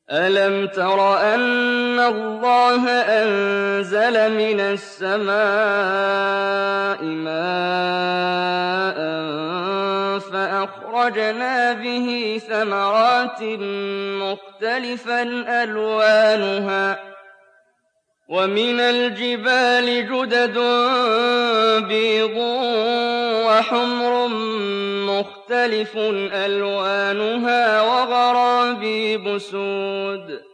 أَلَمْ تَرَ أَنَّ اللَّهَ أَنزَلَ مِنَ السَّمَاءِ مَاءً فَأَخْرَجْنَا بِهِ ثَمَرَاتٍ مُّخْتَلِفًا أَلْوَانُهَا ۚ وَمِنَ الْجِبَالِ جُدَدٌ بِيضٌ وَحُمْرٌ مُّخْتَلِفٌ أَلْوَانُهَا وَغَرَابِيبُ سُودٌ